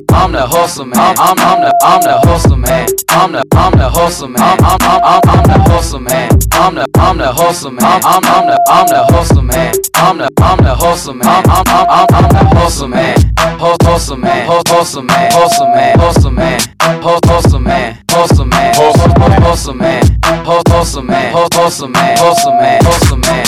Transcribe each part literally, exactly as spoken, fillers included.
I'm the hustle man. I'm I'm the I'm the hustle man. I'm the I'm the hustle man. I'm I'm I'm I'm the hustle man. I'm the I'm the hustle man. I'm I'm the I'm the hustle man. I'm the I'm the hustle man. I'm I'm I'm I'm the hustle man. Hustle man. Hustle man. Hustle man. Hustle man. Hustle man. Hustle man. Hustle man. Hustle man. Hustle man. Hustle man. Hustle man.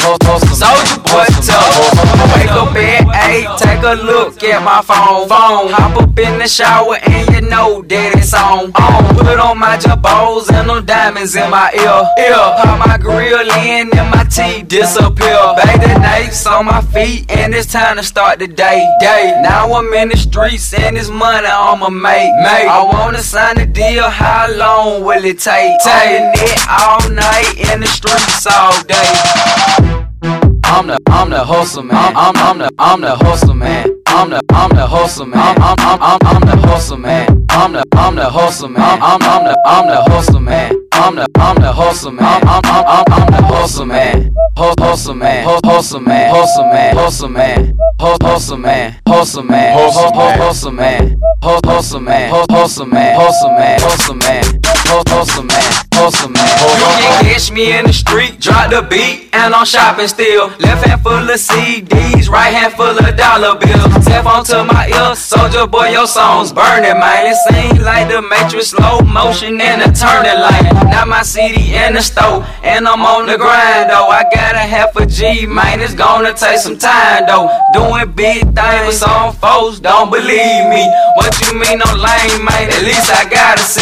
Soulja Boy tough. Wake up at eight, take a look at my phone. Phone. Hop up in the shower and you know that it's on. On. Put on my jabos and them diamonds in my ear. Ear. Pop my grill in and my teeth disappear. Bag the nakes on my feet and it's time to start the day. Day. Now I'm in the streets and it's money I'ma make. Make. I wanna sign a deal. How long will it take? Take it all night in the streets all day. I'm the I'm the hustle man. I'm I'm the I'm the hustle man. I'm the I'm the hustle man. I'm I'm I'm I'm the hustle man. I'm the I'm the hustle man. I'm I'm the I'm the hustle man. I'm the I'm the hustle man. I'm I'm I'm I'm the hustle man. Hustle man. Hustle man. Hustle man. Hustle man. Hustle man. Hustle man. Hustle man. Hustle man. Hustle man. Hustle man. Hustle man. Hustle man. Hustle man. You can catch me in the street, drop the beat, and I'm shopping still. Left hand full of C Ds, right hand full of dollar bills. Tap onto my ear, Soulja Boy, your songs burning, man. It seems like the Matrix, slow motion in a turning lane. Now my C D in the store, and I'm on the grind though. I got a half a G, man. It's gonna take some time though. Doing big things, but some folks don't believe me. What you mean I'm lame, man? At least I got a C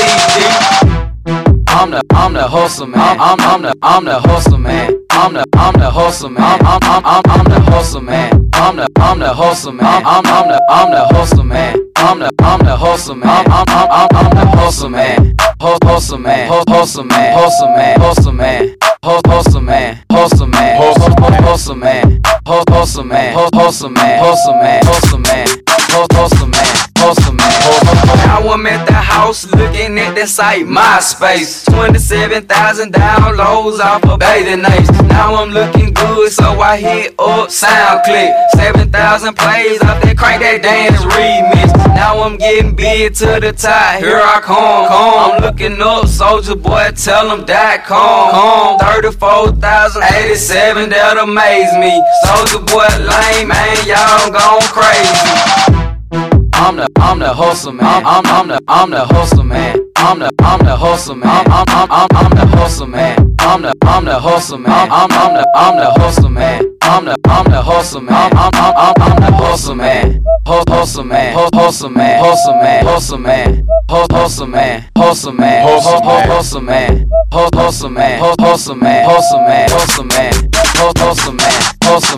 D. I'm the I'm the hustle man. I'm I'm the I'm the hustle man. I'm the I'm the hustle man. I'm I'm I'm I'm the hustle man. I'm the I'm the hustle man. I'm I'm the I'm the hustle man. I'm the I'm the hustle man. I'm I'm I'm I'm the hustle man. Hustle man. Hustle man. Hustle man. Hustle man. Hustle man. Hustle man. Hustle man. Hustle man. Hustle man. Hustle man. Hustle man. Hustle man. Hustle man. Now I'm at the house looking at the site, MySpace. twenty-seven thousand downloads off of Bathing Apes. Now I'm looking good, so I hit up SoundClick. seven thousand plays off that Crank That Dance remix. Now I'm getting big to the top, here I come. come. I'm looking up Soulja Boy, tell him dot com. thirty-four thousand eighty-seven, that amaze me. Soulja Boy lame, man, y'all gone crazy. I'm the I'm the hustle man. I'm I'm the I'm the hustle man. I'm the I'm the hustle man. I'm I'm I'm I'm the hustle man. I'm the I'm the hustle man. I'm I'm the I'm the hustle man. I'm the I'm the hustle man. I'm I'm I'm I'm the hustle man. Hustle man. Hustle man. Hustle man. Hustle man. Hustle man. Hustle man. Hustle man. Hustle man. Hustle man. Hustle man. Hustle man. Hustle man. Hustle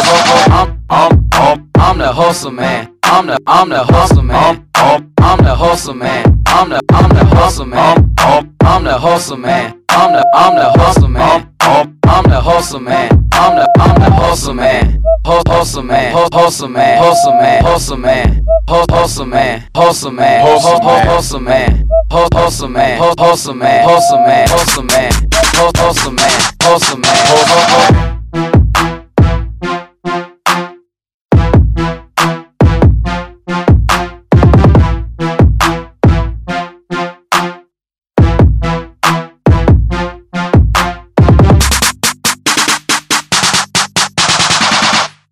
man. I'm I'm I'm the hustle man. I'm the I'm the hustle man. I'm the hustle man. I'm the I'm the hustle man. I'm the hustle man. I'm the I'm the hustle man. I'm the hustle man. I'm the I'm the hustle man. Hustle man. Hustle man. Hustle man. Hustle man. Hustle man. Hustle man. Hustle man. Hustle man. Hustle man. Hustle man. Hustle man. Hustle man. Hustle man. Hustle man.